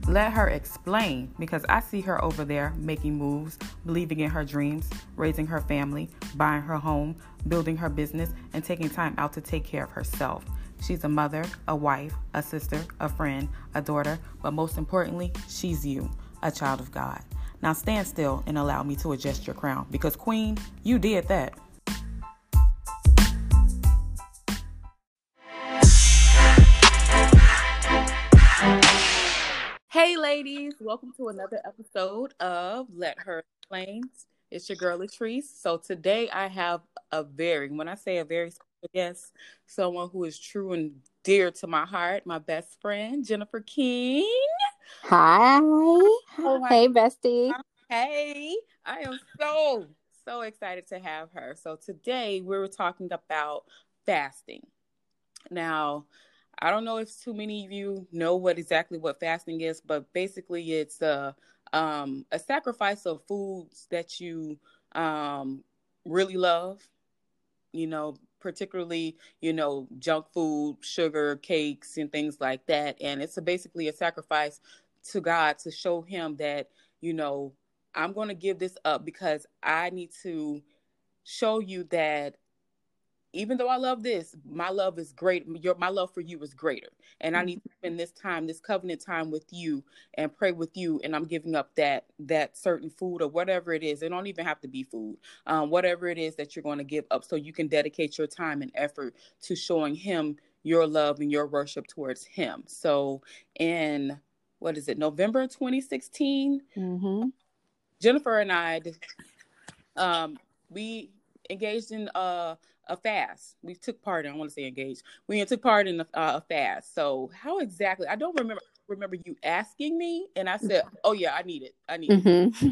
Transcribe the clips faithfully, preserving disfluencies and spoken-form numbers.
Let her explain, because I see her over there making moves, believing in her dreams, raising her family, buying her home, building her business, and taking time out to take care of herself. She's a mother, a wife, a sister, a friend, a daughter, but most importantly, she's you, a child of God. Now stand still and allow me to adjust your crown, because Queen, you did that. Hey ladies, welcome to another episode of Let Her Explain. It's your girl Latrice. So today I have a very, when I say a very special guest, someone who is true and dear to my heart, my best friend, Jennifer King. Hi. Oh my Hey, bestie. God. Hey, I am so, so excited to have her. So today we were talking about fasting. Now, I don't know if too many of you know what exactly what fasting is, but basically it's a um, a sacrifice of foods that you um, really love. You know, particularly you know junk food, sugar, cakes, and things like that. And it's a, basically a sacrifice to God to show Him that you know I'm going to give this up because I need to show you that even though I love this, my love is great. Your, my love for you is greater. And I need to spend this time, this covenant time with you and pray with you. And I'm giving up that, that certain food or whatever it is. It don't even have to be food, um, whatever it is that you're going to give up so you can dedicate your time and effort to showing Him your love and your worship towards Him. So in, what is it, November twenty sixteen, Mm-hmm. Jennifer and I, um, we engaged in uh, a fast. We took part in, I want to say engaged. We took part in a, uh, a fast. So how exactly, I don't remember, remember you asking me and I said, oh yeah, I need it. I need it. Mm-hmm.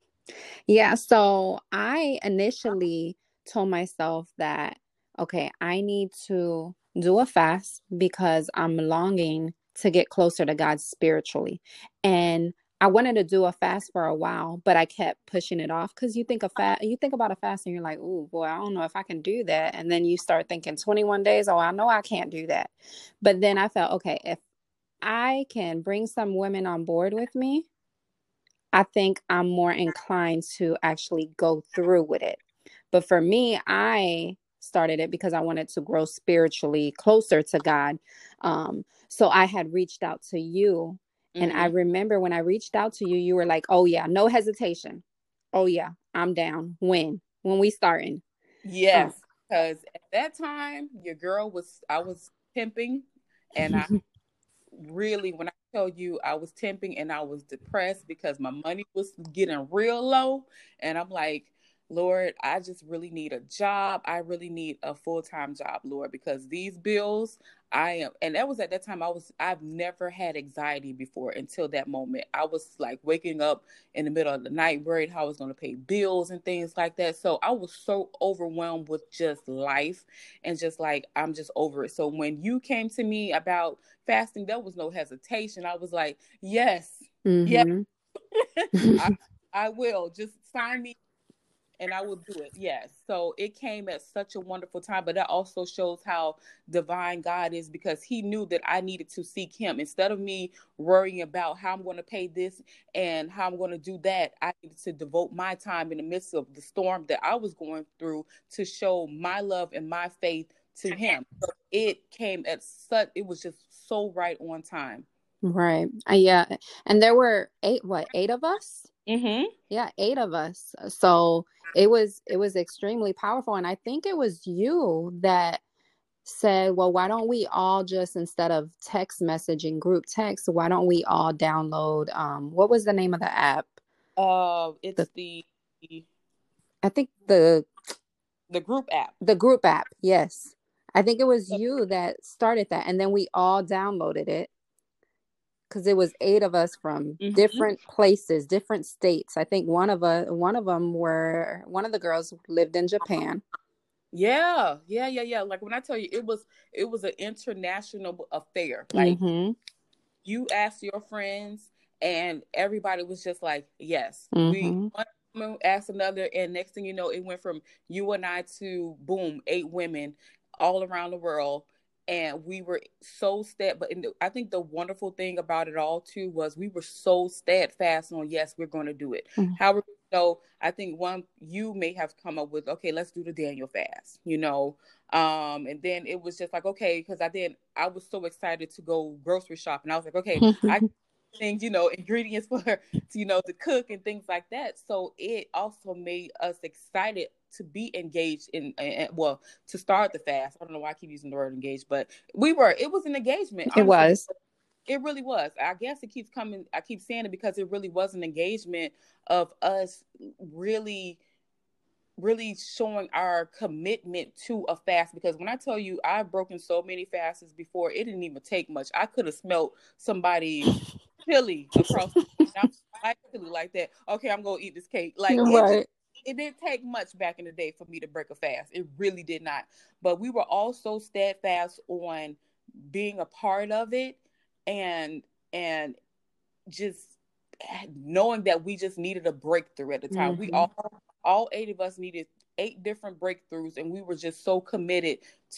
Yeah. So I initially told myself that, okay, I need to do a fast because I'm longing to get closer to God spiritually. And I wanted to do a fast for a while, but I kept pushing it off because you think of fast, you think about a fast and you're like, oh boy, I don't know if I can do that. And then you start thinking twenty-one days. Oh, I know I can't do that. But then I felt, okay, if I can bring some women on board with me, I think I'm more inclined to actually go through with it. But for me, I started it because I wanted to grow spiritually closer to God. Um, so I had reached out to you. And I Mm-hmm. remember when I reached out to you, you were like, oh, yeah, no hesitation. Oh, yeah, I'm down. When? When we starting? Um, Yes, because at that time, your girl was, I was temping and I really, when I tell you I was temping and I was depressed because my money was getting real low. And I'm like, Lord, I just really need a job. I really need a full-time job, Lord, because these bills, I am, and that was at that time I was, I've never had anxiety before until that moment. I was like waking up in the middle of the night, worried how I was going to pay bills and things like that. So I was so overwhelmed with just life and just like, I'm just over it. So when you came to me about fasting, there was no hesitation. I was like, yes, yes, mhm. I, I will. Just sign me and I will do it. Yes. So it came at such a wonderful time, but that also shows how divine God is because He knew that I needed to seek Him. Instead of me worrying about how I'm going to pay this and how I'm going to do that, I needed to devote my time in the midst of the storm that I was going through to show my love and my faith to Him. So it came at such, it was just so right on time. Right. Uh, yeah. And there were eight, what, eight of us? Mm-hmm. Yeah, eight of us. So it was it was extremely powerful. And I think it was you that said, well, why don't we all just, instead of text messaging, group text, why don't we all download um what was the name of the app? Uh, The it's the I think the the group app. the group app. Yes. I think it was you that started that. And then we all downloaded it because it was eight of us from Mm-hmm. different places, different states. I think one of us, one of them were one of the girls lived in Japan. Yeah, yeah, yeah, yeah. Like when I tell you, it was it was an international affair. Like Mm-hmm. you asked your friends, and everybody was just like, "Yes." We Mm-hmm. one woman asked another, and next thing you know, it went from you and I to boom, eight women all around the world. and we were so stead. But in the, I think the wonderful thing about it all too was we were so steadfast on, yes, we're going to do it. Mm-hmm. However, so I think one you may have come up with, okay, let's do the Daniel fast, you know. Um, and then it was just like, okay, because I did, I was so excited to go grocery shopping. I was like, okay, I things, you know, ingredients for her to, you know, to cook and things like that. So it also made us excited to be engaged in, in, well, to start the fast. I don't know why I keep using the word engaged, but we were, it was an engagement. It Honestly, was. It really was. I guess it keeps coming, I keep saying it because it really was an engagement of us really really showing our commitment to a fast. Because when I tell you I've broken so many fasts before, it didn't even take much. I could have smelled somebody's chili across the street. I like chili like that. Okay, I'm gonna eat this cake. Like it just, Right. it didn't take much back in the day for me to break a fast. It really did not. But we were all so steadfast on being a part of it, and and just knowing that we just needed a breakthrough at the time. Mm-hmm. We all all eight of us needed eight different breakthroughs, and we were just so committed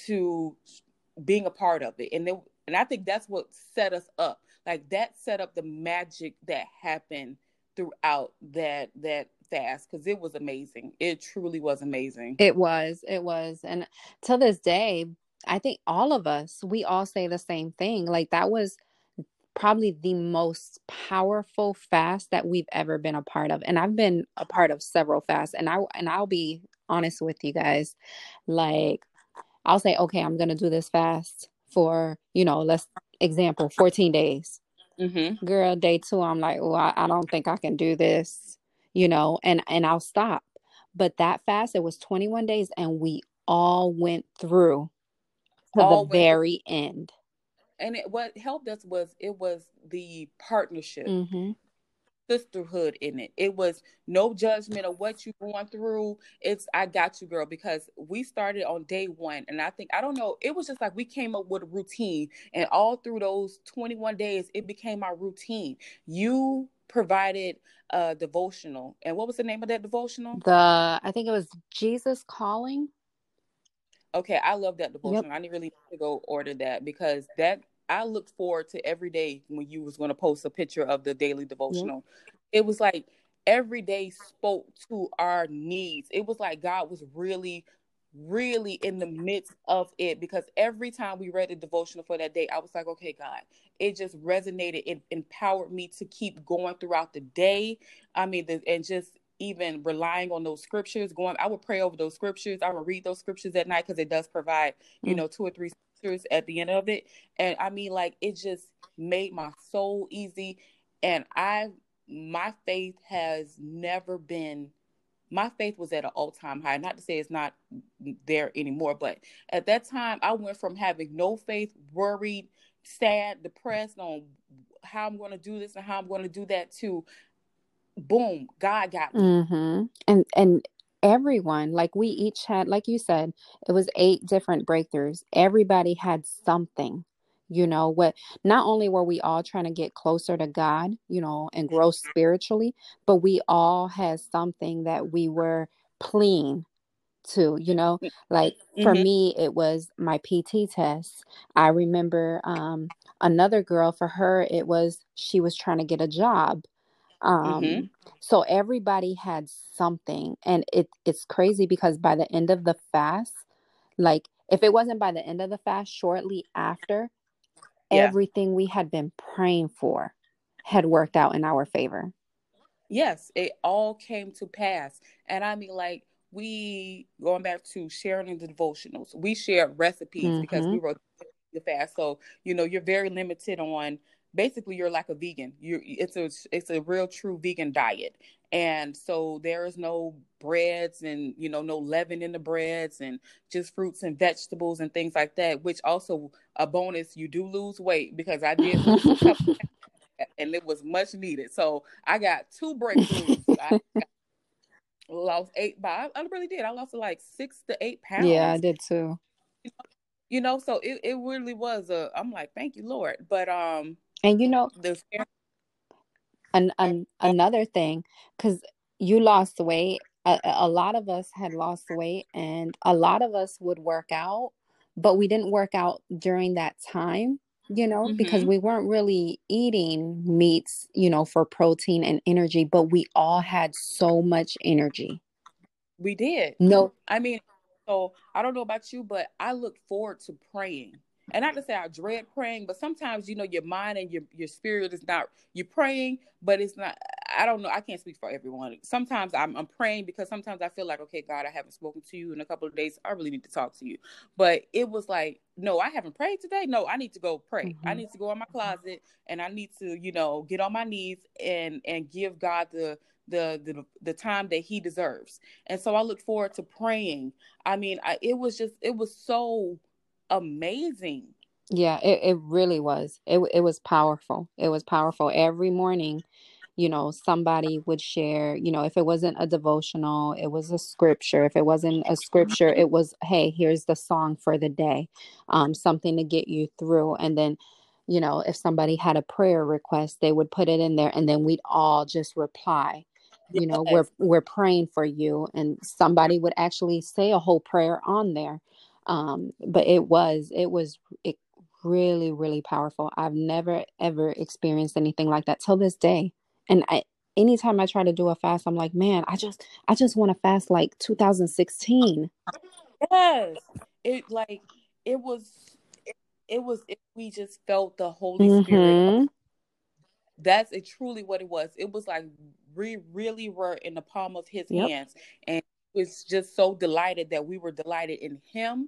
to being a part of it. And then, and I think that's what set us up. Like that set up the magic that happened throughout that that fast, because it was amazing. It truly was amazing. It was. It was. And to this day, I think all of us, we all say the same thing. Like that was probably the most powerful fast that we've ever been a part of. And I've been a part of several fasts, and I and I'll be honest with you guys. Like I'll say, okay, I'm going to do this fast for, you know, let's example, fourteen days. Mm-hmm. Girl, day two, I'm like, oh, I, I don't think I can do this, you know, and, and I'll stop. But that fast, it was twenty-one days, and we all went through to All the went through. very end. And it, what helped us was it was the partnership. Mm-hmm. Sisterhood in it. It was no judgment of what you're going through. It's I got you, girl, because we started on day one. And I think, I don't know, it was just like we came up with a routine. And all through those twenty-one days, it became our routine. You provided a devotional. And what was the name of that devotional? The, I think it was Jesus Calling. Okay, I love that devotional. Yep. I need really to go order that, because that I looked forward to every day when you was going to post a picture of the daily devotional. Yep. It was like every day spoke to our needs. It was like God was really, really in the midst of it, because every time we read the devotional for that day, I was like, okay, God, it just resonated. It empowered me to keep going throughout the day. I mean, the, and just even relying on those scriptures, going, I would pray over those scriptures. I would read those scriptures at night, because it does provide, you mm. know, two or three scriptures at the end of it. And I mean, like, it just made my soul easy. And I, my faith has never been, my faith was at an all-time high. Not to say it's not there anymore, but at that time, I went from having no faith, worried, sad, depressed on how I'm going to do this and how I'm going to do that, to boom, God got me. Mm-hmm. And and everyone, like we each had, like you said, it was eight different breakthroughs. Everybody had something, you know, what, not only were we all trying to get closer to God, you know, and grow spiritually, but we all had something that we were pleading to, you know, like for mm-hmm. me, it was my P T test. I remember um, another girl, for her, it was, she was trying to get a job. Um, mm-hmm. So everybody had something, and it it's crazy, because by the end of the fast, like if it wasn't by the end of the fast, shortly after, yeah. everything we had been praying for had worked out in our favor. Yes, it all came to pass. And I mean, like, we, going back to sharing in the devotionals, we shared recipes mm-hmm. because we wrote the fast. So, you know, you're very limited on, basically you're like a vegan. You it's a it's a real true vegan diet. And so there is no breads and, you know, no leaven in the breads, and just fruits and vegetables and things like that, which also a bonus, you do lose weight, because I did lose a couple and it was much needed. So I got two breakthroughs. I got, lost eight by I really did. I lost like six to eight pounds. Yeah, I did too. You know, so it, it really was a, I'm like, thank you, Lord. But um and you know, the an, an another thing, because you lost weight, a, a lot of us had lost weight, and a lot of us would work out, but we didn't work out during that time, you know, because Mm-hmm. we weren't really eating meats, you know, for protein and energy, but we all had so much energy. We did. No. I mean, so I don't know about you, but I look forward to praying. And not to say I dread praying, but sometimes, you know, your mind and your, your spirit is not, you're praying, but it's not, I don't know. I can't speak for everyone. Sometimes I'm, I'm praying because sometimes I feel like, okay, God, I haven't spoken to you in a couple of days. I really need to talk to you. But it was like, no, I haven't prayed today. No, I need to go pray. I Mm-hmm. need to go in my closet and I need to, you know, get on my knees and, and give God the, the, the, the time that he deserves. And so I look forward to praying. I mean, I, it was just, it was so amazing. Yeah, it, it really was. It it was powerful. It was powerful. Every morning, you know, somebody would share, you know, if it wasn't a devotional, it was a scripture. If it wasn't a scripture, Mm-hmm. it was, hey, here's the song for the day, um, something to get you through. And then, you know, if somebody had a prayer request, they would put it in there and then we'd all just reply. You know, we're Yes. we're praying for you. And somebody would actually say a whole prayer on there. Um, but it was, it was, it really, really powerful. I've never ever experienced anything like that till this day. And I, anytime I try to do a fast, I'm like, man, I just, I just want to fast like two thousand sixteen. Yes. It like, it was, it, it was, if we just felt the Holy Spirit. Mm-hmm. That's it, truly what it was. It was like we really were in the palm of his Yep. hands. And it was just so delighted that we were delighted in him.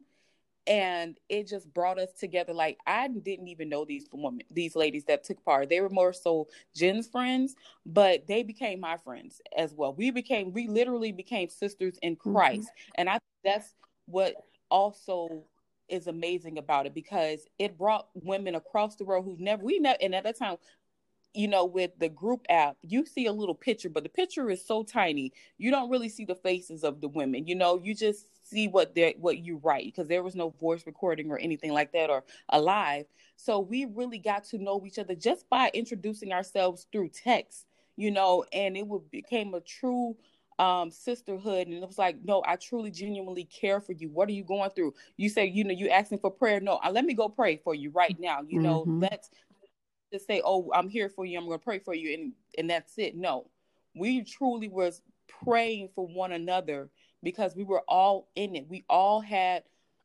And it just brought us together. Like, I didn't even know these women, these ladies that took part. They were more so Jen's friends, but they became my friends as well. We became, we literally became sisters in Mm-hmm. Christ. And I think that's what also is amazing about it, because it brought women across the world who've never, we never, and at that time, you know, with the group app, you see a little picture, but the picture is so tiny. You don't really see the faces of the women. You know, you just see what they what you write, because there was no voice recording or anything like that, or alive. So we really got to know each other just by introducing ourselves through text, you know, and it would became a true um sisterhood. And it was like, no, I truly genuinely care for you. What are you going through? You say, you know, you asking for prayer. No, uh, let me go pray for you right now. You know, Mm-hmm. let's just say, oh, I'm here for you, I'm going to pray for you, and and that's it. No, we truly was praying for one another, because we were all in it. We all had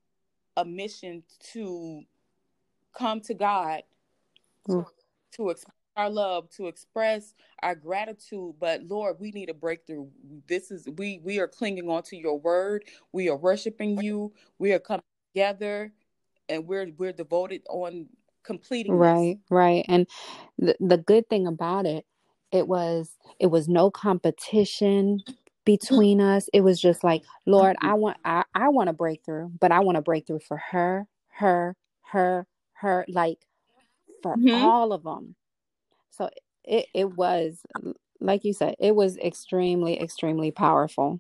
a mission to come to God, Mm. to express our love, to express our gratitude. But Lord, we need a breakthrough. This is, we we are clinging on to your word. We are worshiping you. We are coming together, and we're we're devoted on completing this. Right, right. And the the good thing about it, it was it was no competition between us. It was just like, Lord, I want I, I want a breakthrough, but I want a breakthrough for her, her, her, her, like for Mm-hmm. all of them. So it it was, like you said, it was extremely, extremely powerful.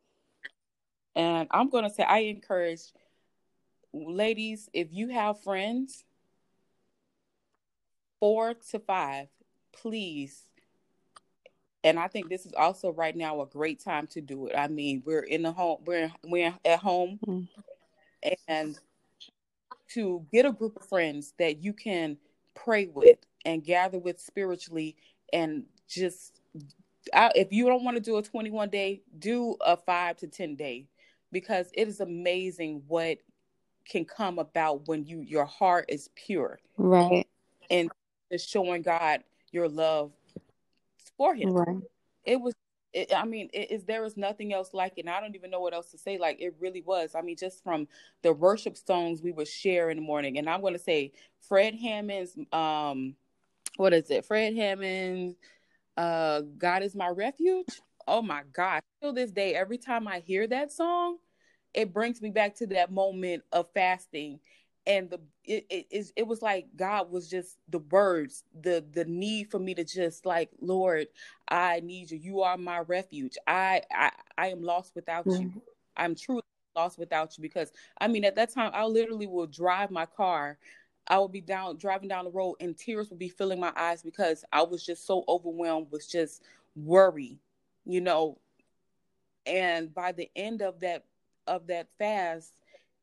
And I'm going to say, I encourage ladies, if you have friends, four to five, please. And I think this is also right now a great time to do it. I mean, we're in the home, we're we're at home, Mm. and to get a group of friends that you can pray with and gather with spiritually, and just, I, if you don't want to do a twenty-one day, do a five to ten day, because it is amazing what can come about when you your heart is pure Right, and just showing God your love for him. right. It was, it, I mean, it is, there is nothing else like it. And I don't even know what else to say. Like, it really was. I mean, just from the worship songs we would share in the morning. And I'm going to say Fred Hammond's, um, what is it? Fred Hammond's, uh, God is my refuge. Oh my God. Till this day, every time I hear that song, it brings me back to that moment of fasting. And the it, it is it was like God was just the words, the the need for me to just like, Lord, I need you. You are my refuge. I I, I am lost without you. Mm. I'm truly lost without you, because I mean, at that time I literally will drive my car. I would be down driving down the road and tears would be filling my eyes, because I was just so overwhelmed with just worry, you know. And by the end of that of that fast,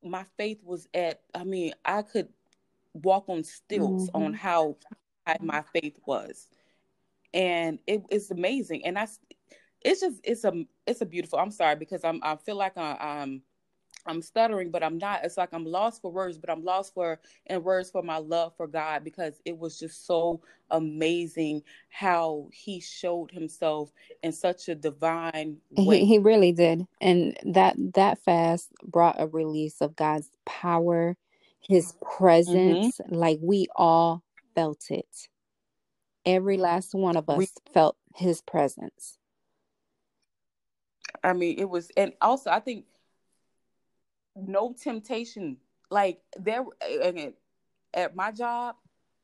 my faith was at, I mean, I could walk on stilts Mm-hmm. on how high my faith was. And it, it's amazing. And I, it's just, it's a, it's a beautiful, I'm sorry, because I'm, I feel like I, I'm, I'm stuttering, but I'm not. It's like I'm lost for words, but I'm lost for in words for my love for God, because it was just so amazing how he showed himself in such a divine He way. he really did. And that that fast brought a release of God's power, his Mm-hmm. presence, like we all felt it. Every last one of We, us felt his presence. I mean, it was, and also I think no temptation, like there, again, at my job,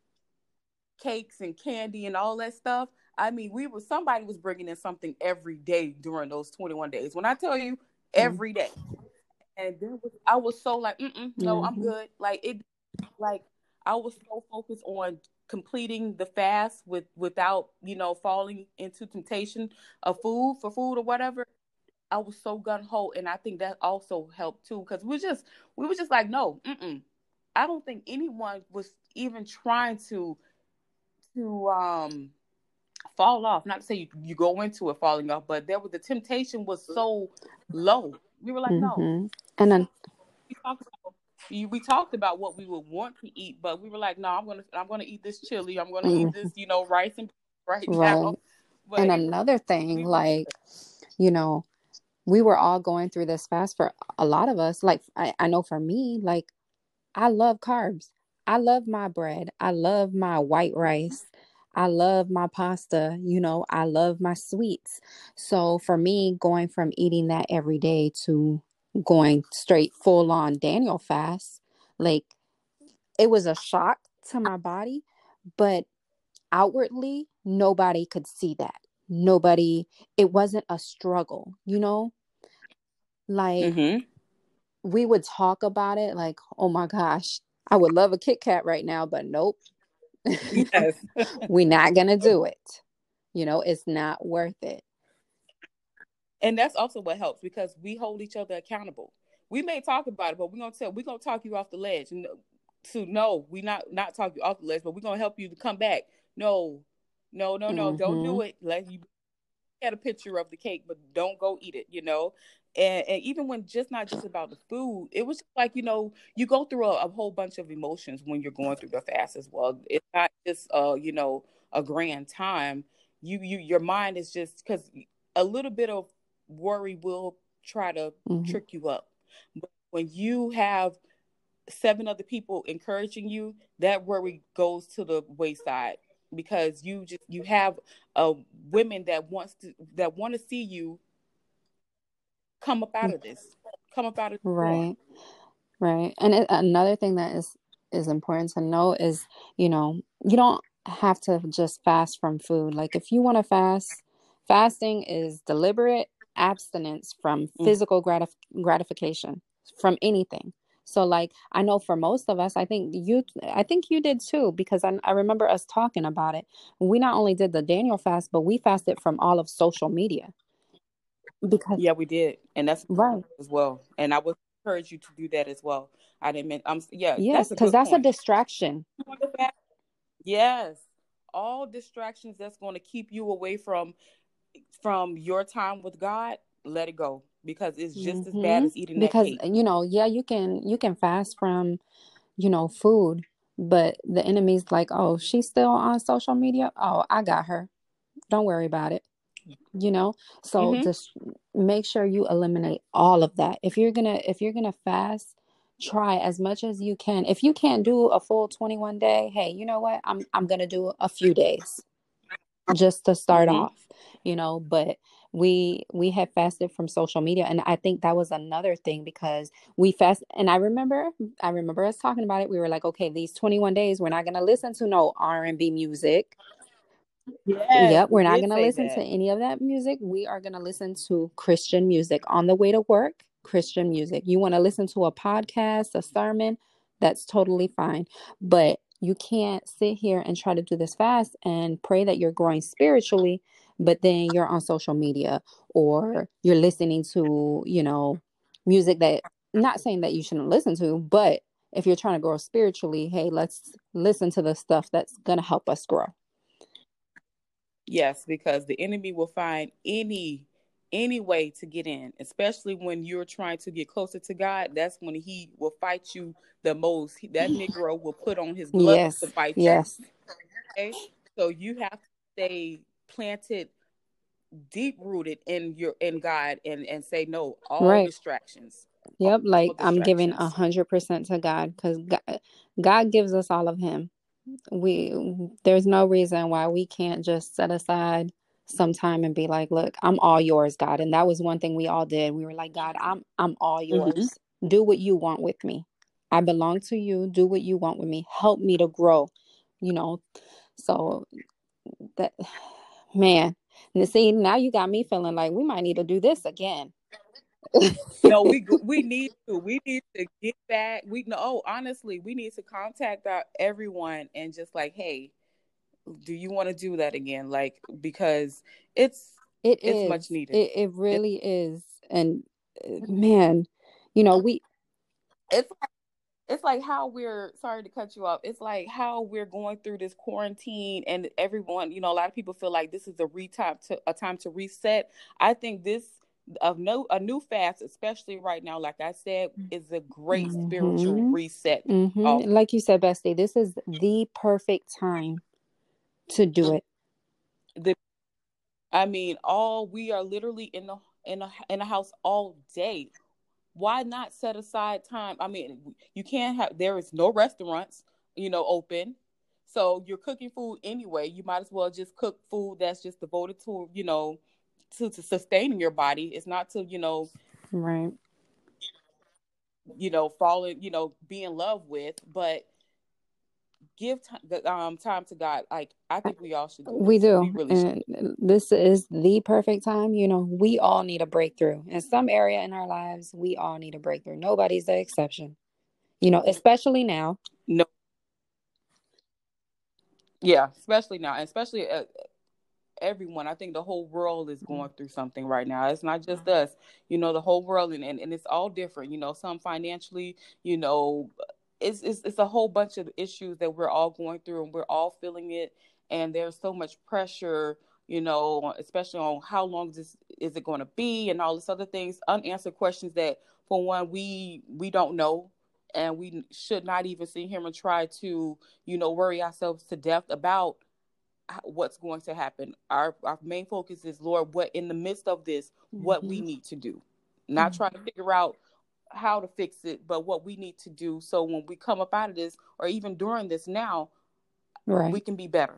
cakes and candy and all that stuff. I mean, we were somebody was bringing in something every day during those twenty-one days. When I tell you, Mm. every day, and there was I was so like, Mm-mm, no, I'm Mm-hmm. good. Like it, like I was so focused on completing the fast with without you know falling into temptation of food for food or whatever. I was so gun ho, and I think that also helped too, because we just we were just like, no, mm-mm. I don't think anyone was even trying to to um fall off. Not to say you, you go into it falling off, but there was the temptation was so low. We were like, no. Mm-hmm. And then, We talked about we talked about what we would want to eat, but we were like, no, I'm gonna I'm gonna eat this chili. I'm gonna eat mm, this, you know, rice and right right. now. And But it was another thing, we were like, you know, we were all going through this fast for a lot of us. Like, I, I know for me, like, I love carbs. I love my bread. I love my white rice. I love my pasta. You know, I love my sweets. So for me, going from eating that every day to going straight full on Daniel fast, like it was a shock to my body, but outwardly, nobody could see that. Nobody, it wasn't a struggle, you know? Like mm-hmm. we would talk about it like, oh my gosh, I would love a Kit Kat right now, but nope. Yes. We're not gonna do it. You know, it's not worth it. And that's also what helps, because we hold each other accountable. We may talk about it, but we're gonna tell we're gonna talk you off the ledge. And to no, we not not talk you off the ledge, but we're gonna help you to come back. No, no, no, no, don't Mm-hmm. do it. Let you get a picture of the cake, but don't go eat it, you know. And, and even when just not just about the food, it was just like, you know, you go through a, a whole bunch of emotions when you're going through the fast as well. It's not just uh, you know, a grand time. You you your mind is just, because a little bit of worry will try to Mm-hmm. trick you up. But when you have seven other people encouraging you, that worry goes to the wayside, because you just you have uh, women that wants to that want to see you come up out of this, come up out of the storm. Right, right. And it, another thing that is is important to know is, you know, you don't have to just fast from food. Like if you want to fast, fasting is deliberate abstinence from physical gratif- gratification from anything. So like I know for most of us, I think you I think you did too, because I, I remember us talking about it. We not only did the Daniel fast, but we fasted from all of social media because Yeah, we did, and that's right. as well. And I would encourage you to do that as well. I didn't mean, I'm yeah, Yes, that's a because good that's a point. distraction. Yes, all distractions that's going to keep you away from from your time with God, let it go, because it's just as bad Mm-hmm. as eating that Because cake. you know, yeah, you can you can fast from, you know, food, but the enemy's like, oh, she's still on social media. Oh, I got her. Don't worry about it. You know, so Mm-hmm. just make sure you eliminate all of that. If you're gonna if you're gonna fast, try as much as you can. If you can't do a full twenty-one day, hey, you know what? I'm I'm gonna do a few days just to start Mm-hmm. off, you know, but we we had fasted from social media, and I think that was another thing because we fast and I remember I remember us talking about it. We were like, okay, these twenty-one days we're not going to listen to no R and B music. Yes, Yep, we we're not did going to say listen to that. any of that music. We are going to listen to Christian music on the way to work. Christian music. You want to listen to a podcast, a sermon, that's totally fine. But you can't sit here and try to do this fast and pray that you're growing spiritually, but then you're on social media or you're listening to, you know, music that not saying that you shouldn't listen to, but if you're trying to grow spiritually, hey, let's listen to the stuff that's going to help us grow. Yes, because the enemy will find any any way to get in, especially when you're trying to get closer to God. That's when he will fight you the most. He, that Negro will put on his gloves Yes. to fight Yes. you. Okay? So you have to stay planted, deep rooted in your in God, and and say no all Right. distractions. Yep. All Like I'm giving a distractions. hundred percent to God, because God, God gives us all of him. We there's no reason why we can't just set aside some time and be like, look, I'm all yours, God. And that was one thing we all did. We were like, God, I'm I'm all yours. Mm-hmm. Do what you want with me. I belong to you. Do what you want with me. Help me to grow. You know. So that, man, and see, now you got me feeling like we might need to do this again. No, we we need to we need to get back. We know, oh, honestly, we need to contact our everyone and just like, hey, do you want to do that again? Like, because it's It it's is. much needed. It it It, really is. And uh, man, you know, we it's it's like how we're sorry to cut you off. It's like how we're going through this quarantine, and everyone, you know, a lot of people feel like this is a re time to a time to reset. I think this a no a new fast, especially right now, like I said, is a great spiritual hmm reset. hmm Off like you said, Bestie, this is the perfect time to do it. the, I mean, all we are literally in the in a in a house all day. Why not set aside time? I mean, you can't have, there is no restaurants, you know, open. So you're cooking food anyway. You might as well just cook food that's just devoted to, you know, to, to sustaining your body. It's not to, you know, Right. you know, fall in, you know, be in love with, but give t- um, time to God. Like, I think we all should do We this. We do. really should. And this is the perfect time. You know, we all need a breakthrough. In some area in our lives, we all need a breakthrough. Nobody's the exception. You know, especially now. No. Yeah, especially now, and especially uh, everyone. I think the whole world is going through something right now. It's not just us, you know, the whole world, and, and, and it's all different, you know, some financially, you know, it's, it's it's a whole bunch of issues that we're all going through, and we're all feeling it. And there's so much pressure, you know, especially on how long this is it going to be, and all this other things, unanswered questions that, for one, we we don't know, and we should not even sit here and try to, you know, worry ourselves to death about what's going to happen. Our our main focus is, Lord, what in the midst of this, what we Mm-hmm. need to do. Not trying to figure out how to fix it, but what we need to do, so when we come up out of this, or even during this now, Right. we can be better.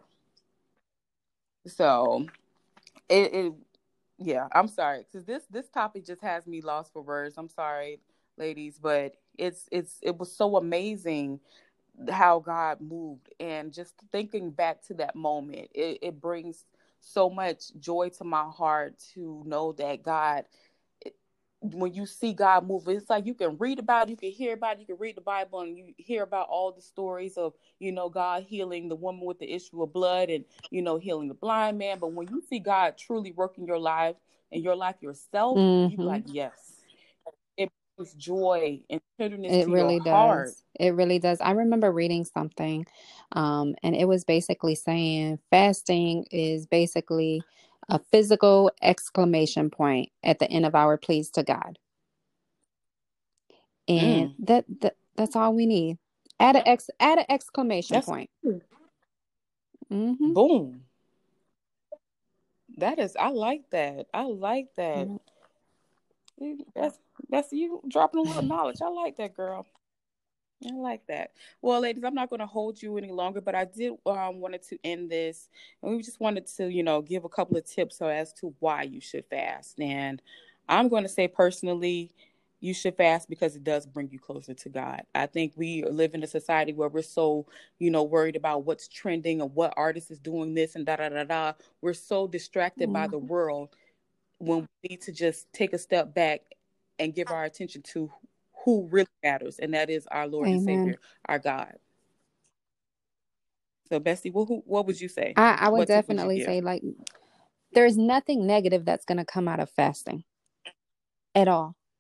So it, it yeah, I'm sorry, because this this topic just has me lost for words. I'm sorry, ladies, but it's it's it was so amazing how God moved, and just thinking back to that moment, it, it brings so much joy to my heart to know that God, it, when you see God move, it's like you can read about it, you can hear about it, you can read the Bible, and you hear about all the stories of, you know, God healing the woman with the issue of blood, and, you know, healing the blind man. But when you see God truly working your life and your life yourself, you be Mm-hmm. like, yes, it brings joy and tenderness It to your really heart. does. It really does. I remember reading something, um, and it was basically saying fasting is basically a physical exclamation point at the end of our pleas to God. And Mm, that, that that's all we need. Add an ex add an exclamation that's point. Mm-hmm. boom. That is, I like that. I like that. That's that's you dropping a little knowledge. I like that, girl. I like that. Well, ladies, I'm not going to hold you any longer, but I did um, wanted to end this, and we just wanted to, you know, give a couple of tips so as to why you should fast. And I'm going to say personally, you should fast because it does bring you closer to God. I think we live in a society where we're so, you know, worried about what's trending and what artist is doing this and da da da da. We're so distracted by the Mm-hmm. world, when we need to just take a step back and give our attention to who really matters, and that is our Lord and Amen. Savior, our God. So, Bessie, what, who, what would you say? I, I would What tip would you definitely give? say, like, there's nothing negative that's going to come out of fasting at all.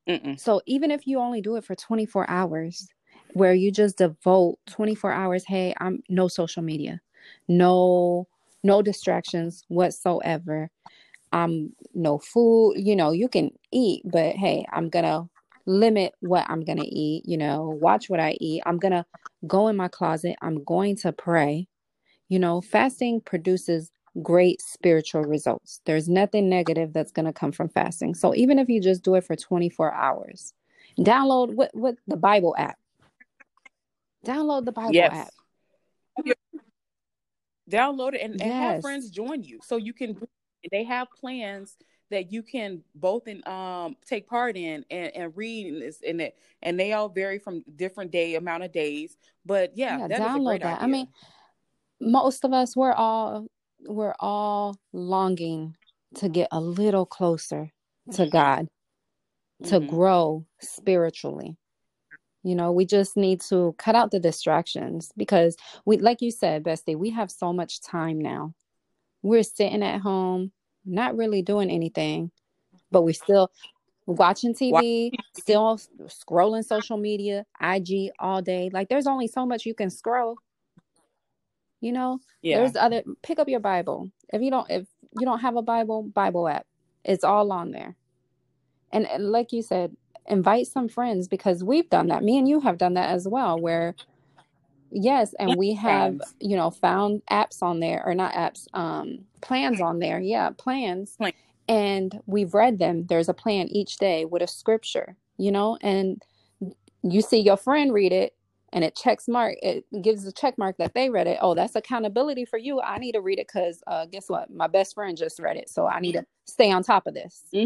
Mm-mm. So even if you only do it for twenty-four hours, where you just devote twenty-four hours, hey, I'm no social media, no, no distractions whatsoever. I'm no food, you know, you can eat, but hey, I'm gonna limit what I'm gonna eat, you know, watch what I eat. I'm gonna go in my closet. I'm going to pray. You know, fasting produces great spiritual results. There's nothing negative that's going to come from fasting. So even if you just do it for twenty-four hours, download what what the Bible app. Download the Bible Yes. app. Download it and, and have Yes. friends join you so you can. They have plans that you can both in um take part in and, and read in this and it and they all vary from different day amount of days. But yeah, Yeah, that is a download great that. I idea. mean, most of us we're all we're all longing to get a little closer to God, to Mm-hmm. grow spiritually. You know, we just need to cut out the distractions because we, like you said, Bestie, we have so much time now. We're sitting at home, not really doing anything, but we're still watching Watch T V, T V. still scrolling social media, I G all day. Like there's only so much you can scroll. You know, Yeah. there's other, pick up your Bible. If you don't, if you don't have a Bible, Bible app, it's all on there. And, and like you said, invite some friends because we've done that. Me and you have done that as well, where yes, and we have, Times. you know, found apps on there, or not apps, um, plans on there. Yeah, plans. Plan. And we've read them. There's a plan each day with a scripture, you know, and you see your friend read it and it checks mark, it gives a check mark that they read it. Oh, that's accountability for you. I need to read it because uh, guess what? My best friend just read it. So I need to stay on top of this. Mm-hmm.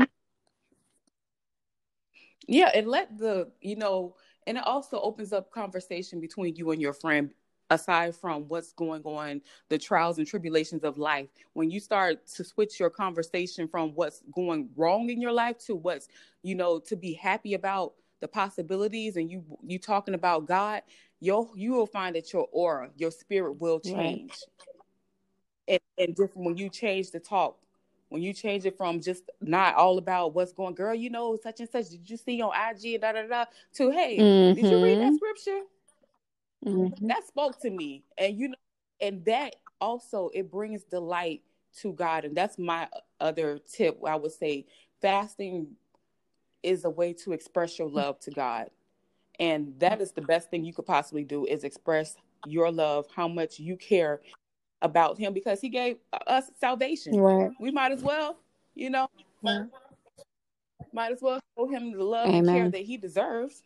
Yeah, and let the, you know, and it also opens up conversation between you and your friend aside from what's going on, the trials and tribulations of life. When you start to switch your conversation from what's going wrong in your life to what's, you know, to be happy about the possibilities and you you talking about God, you'll you will find that your aura, your spirit will Right. change. And, and different when you change the talk, when you change it from just not all about what's going, girl, you know, such and such, did you see on I G and da da da, to hey, did you read that Mm-hmm. scripture? Mm-hmm. That spoke to me. And you know, and that also it brings delight to God. And that's my other tip. I would say fasting is a way to express your love to God. And that is the best thing you could possibly do is express your love, how much you care about him because he gave us salvation. Right. We might as well, you know, Yeah. might as well show him the love and care Amen. that he deserves.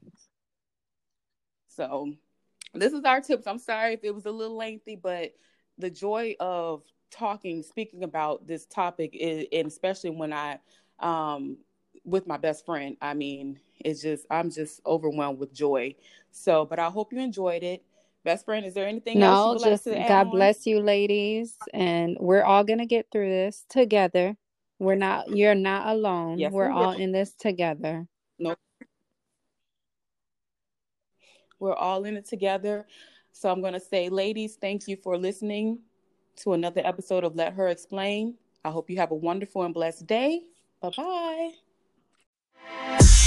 So this is our tips. I'm sorry if it was a little lengthy, but the joy of talking, speaking about this topic is, and especially when I, um, with my best friend, I mean, it's just, I'm just overwhelmed with joy. So, but I hope you enjoyed it. Best friend, is there anything else you No, would like just to add God on? bless you, ladies. And we're all going to get through this together. We're not, you're not alone. Yes, We're we will. all in this together. No, we're all in it together. So I'm going to say, ladies, thank you for listening to another episode of Let Her Explain. I hope you have a wonderful and blessed day. Bye-bye.